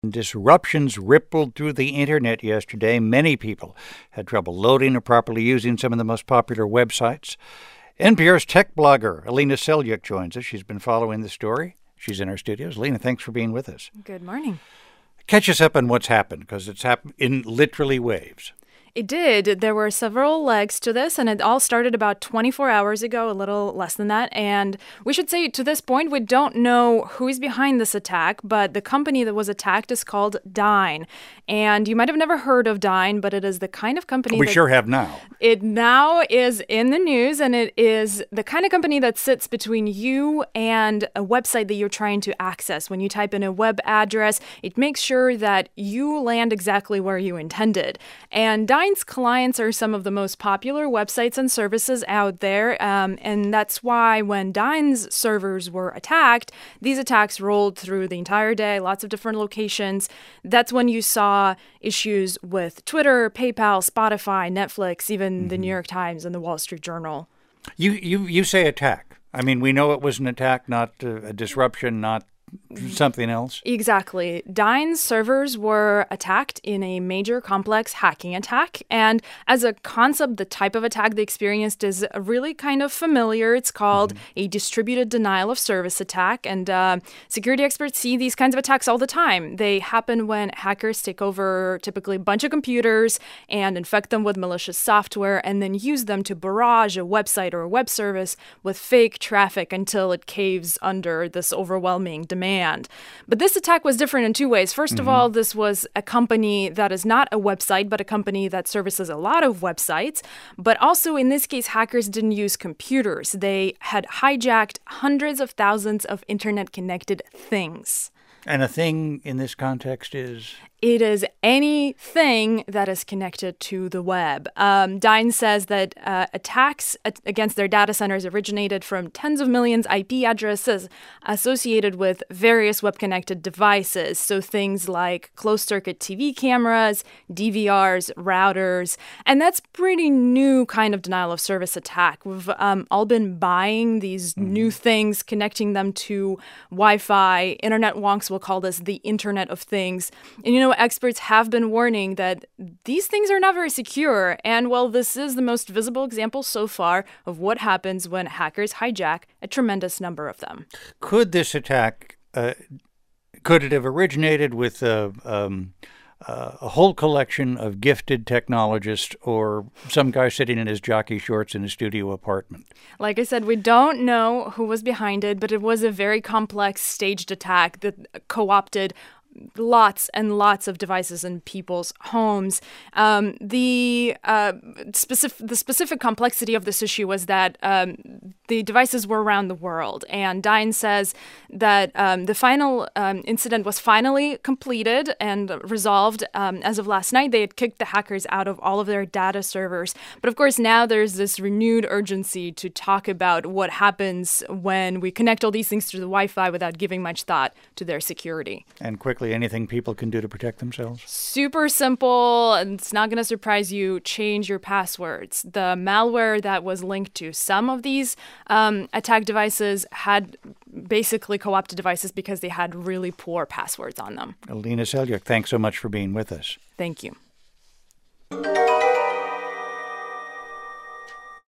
Disruptions rippled through the internet yesterday. Many people had trouble loading or properly using some of the most popular websites. NPR's tech blogger, Alina Selyukh, joins us. She's been following the story. She's in our studios. Alina, thanks for being with us. Good morning. Catch us up on what's happened, because it's happened in literally waves. It did. There were several legs to this, and it all started about 24 hours ago, a little less than that. And we should say, to this point, we don't know who is behind this attack, but the company that was attacked is called Dyn. And you might have never heard of Dyn, but it is the kind of company We sure have now. It now is in the news, and it is the kind of company that sits between you and a website that you're trying to access. When you type in a web address, it makes sure that you land exactly where you intended. And Dyn's clients are some of the most popular websites and services out there, and that's why when Dyn's servers were attacked, these attacks rolled through the entire day, lots of different locations. That's when you saw issues with Twitter, PayPal, Spotify, Netflix, even the New York Times and the Wall Street Journal. You say attack. I mean, we know it was an attack, not a disruption, not something else. Exactly. Dyn's servers were attacked in a major complex hacking attack. And as a concept, the type of attack they experienced is really kind of familiar. It's called a distributed denial of service attack. And security experts see these kinds of attacks all the time. They happen when hackers take over typically a bunch of computers and infect them with malicious software and then use them to barrage a website or a web service with fake traffic until it caves under this overwhelming demand. But this attack was different in two ways. First of all, this was a company that is not a website, but a company that services a lot of websites. But also, in this case, hackers didn't use computers. They had hijacked hundreds of thousands of internet-connected things. And a thing in this context is? It is anything that is connected to the web. Dyn says that attacks against their data centers originated from tens of millions IP addresses associated with various web-connected devices. So things like closed-circuit TV cameras, DVRs, routers. And that's pretty new kind of denial-of-service attack. We've all been buying these new things, connecting them to Wi-Fi. Internet wonks will call this the Internet of Things. And experts have been warning that these things are not very secure. And well, this is the most visible example so far of what happens when hackers hijack a tremendous number of them. Could this attack, could it have originated with a whole collection of gifted technologists or some guy sitting in his jockey shorts in a studio apartment? Like I said, we don't know who was behind it, but it was a very complex staged attack that co-opted lots and lots of devices in people's homes. The specific complexity of this issue was that the devices were around the world. And Dyn says that the final incident was finally completed and resolved as of last night. They had kicked the hackers out of all of their data servers. But of course, now there's this renewed urgency to talk about what happens when we connect all these things through the Wi-Fi without giving much thought to their security. And quickly, anything people can do to protect themselves? Super simple, and it's not going to surprise you. Change your passwords. The malware that was linked to some of these attack devices had basically co-opted devices because they had really poor passwords on them. Alina Selyukh, thanks so much for being with us. Thank you.